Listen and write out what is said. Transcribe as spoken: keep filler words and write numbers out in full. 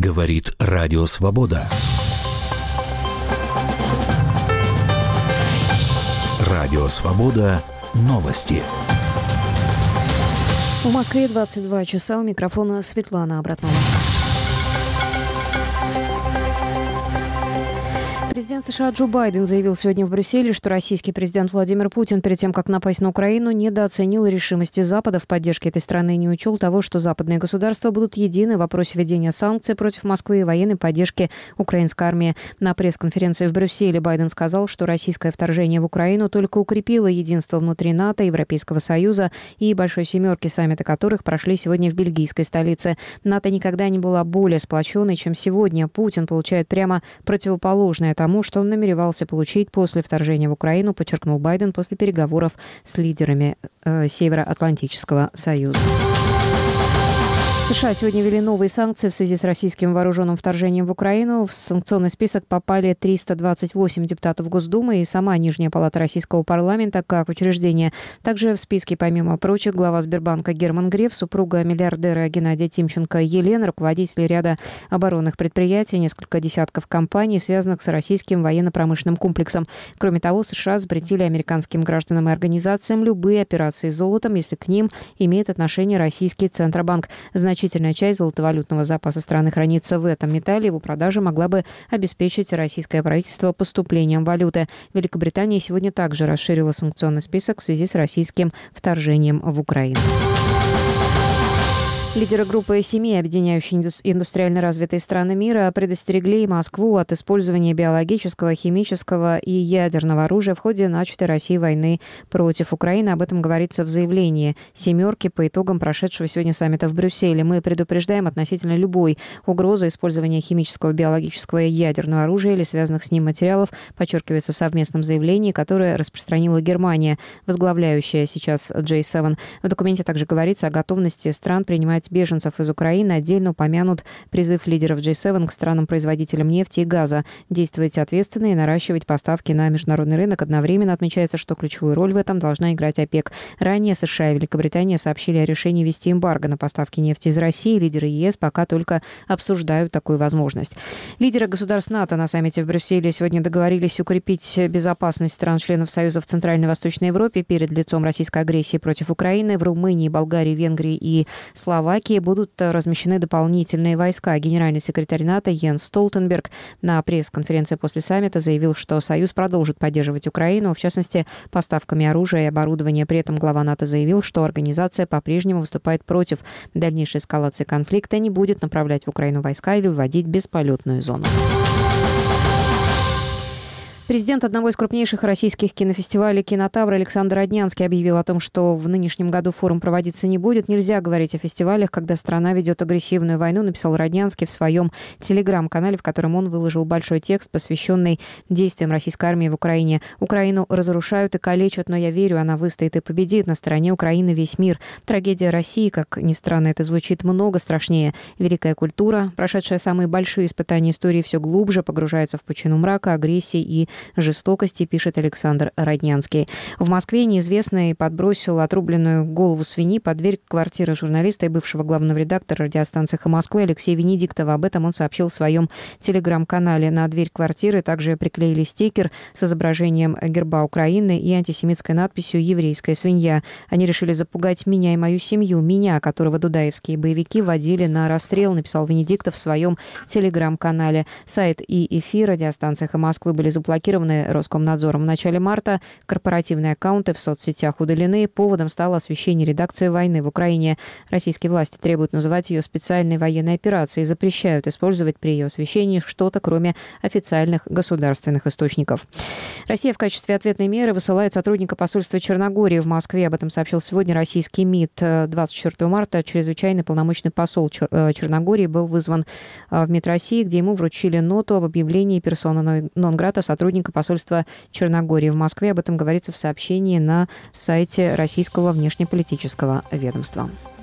Говорит Радио Свобода. Радио Свобода. Новости. В Москве двадцать два часа. У микрофона Светлана Абратнова. Президент США Джо Байден заявил сегодня в Брюсселе, что российский президент Владимир Путин перед тем, как напасть на Украину, недооценил решимости Запада в поддержке этой страны и не учел того, что западные государства будут едины в вопросе введения санкций против Москвы и военной поддержки украинской армии. На пресс-конференции в Брюсселе Байден сказал, что российское вторжение в Украину только укрепило единство внутри НАТО, Европейского Союза и Большой Семерки, саммиты которых прошли сегодня в бельгийской столице. НАТО никогда не была более сплоченной, чем сегодня. Путин получает прямо противоположное тому, что он намеревался получить после вторжения в Украину, подчеркнул Байден после переговоров с лидерами э, Североатлантического союза. США сегодня ввели новые санкции в связи с российским вооруженным вторжением в Украину. В санкционный список попали триста двадцать восемь депутатов Госдумы и сама Нижняя палата российского парламента как учреждение. Также в списке, помимо прочих, глава Сбербанка Герман Греф, супруга миллиардера Геннадия Тимченко Елена, руководители ряда оборонных предприятий, несколько десятков компаний, связанных с российским военно-промышленным комплексом. Кроме того, США запретили американским гражданам и организациям любые операции с золотом, если к ним имеет отношение российский Центробанк. Значительная часть золотовалютного запаса страны хранится в этом металле. Его продажа могла бы обеспечить российское правительство поступлением валюты. Великобритания сегодня также расширила санкционный список в связи с российским вторжением в Украину. Лидеры группы семи, объединяющей индустриально развитые страны мира, предостерегли Москву от использования биологического, химического и ядерного оружия в ходе начатой Россией войны против Украины. Об этом говорится в заявлении «семерки» по итогам прошедшего сегодня саммита в Брюсселе. Мы предупреждаем относительно любой угрозы использования химического, биологического и ядерного оружия или связанных с ним материалов, подчеркивается в совместном заявлении, которое распространила Германия, возглавляющая сейчас джей семь. В документе также говорится о готовности стран принимать беженцев из Украины. Отдельно упомянут призыв лидеров джей семь к странам-производителям нефти и газа действовать ответственно и наращивать поставки на международный рынок. Одновременно отмечается, что ключевую роль в этом должна играть ОПЕК. Ранее США и Великобритания сообщили о решении ввести эмбарго на поставки нефти из России. Лидеры ЕС пока только обсуждают такую возможность. Лидеры государств НАТО на саммите в Брюсселе сегодня договорились укрепить безопасность стран-членов Союза в Центральной и Восточной Европе перед лицом российской агрессии против Украины. В Румынии, Болгарии, Венгрии и Словакии будут размещены дополнительные войска. Генеральный секретарь НАТО Йенс Столтенберг на пресс-конференции после саммита заявил, что Союз продолжит поддерживать Украину, в частности, поставками оружия и оборудования. При этом глава НАТО заявил, что организация по-прежнему выступает против дальнейшей эскалации конфликта и не будет направлять в Украину войска или вводить бесполетную зону. Президент одного из крупнейших российских кинофестивалей «Кинотавр» Александр Роднянский объявил о том, что в нынешнем году форум проводиться не будет. Нельзя говорить о фестивалях, когда страна ведет агрессивную войну, написал Роднянский в своем телеграм-канале, в котором он выложил большой текст, посвященный действиям российской армии в Украине. «Украину разрушают и калечат, но я верю, она выстоит и победит. На стороне Украины весь мир. Трагедия России, как ни странно это звучит, много страшнее. Великая культура, прошедшая самые большие испытания истории, все глубже погружается в пучину мрака, агрессии и жестокости», пишет Александр Роднянский. В Москве неизвестный подбросил отрубленную голову свиньи под дверь квартиры журналиста и бывшего главного редактора радиостанции «Эхо Москвы» Алексея Венедиктова. Об этом он сообщил в своем телеграм-канале. На дверь квартиры также приклеили стикер с изображением герба Украины и антисемитской надписью «Еврейская свинья». Они решили запугать меня и мою семью. Меня, которого дудаевские боевики водили на расстрел, написал Венедиктов в своем телеграм-канале. Сайт и эфир радиостанции «Эхо Москвы» были заблокированы Роскомнадзором в начале марта. Корпоративные аккаунты в соцсетях удалены. Поводом стало освещение редакции войны в Украине. Российские власти требуют называть ее специальной военной операцией и запрещают использовать при ее освещении что-то, кроме официальных государственных источников. Россия в качестве ответной меры высылает сотрудника посольства Черногории в Москве. Об этом сообщил сегодня российский МИД. двадцать четвёртого марта чрезвычайный полномочный посол Черногории был вызван в МИД России, где ему вручили ноту об объявлении персона нон-грата сотрудника посольства Черногории в Москве. Об этом говорится в сообщении на сайте российского внешнеполитического ведомства.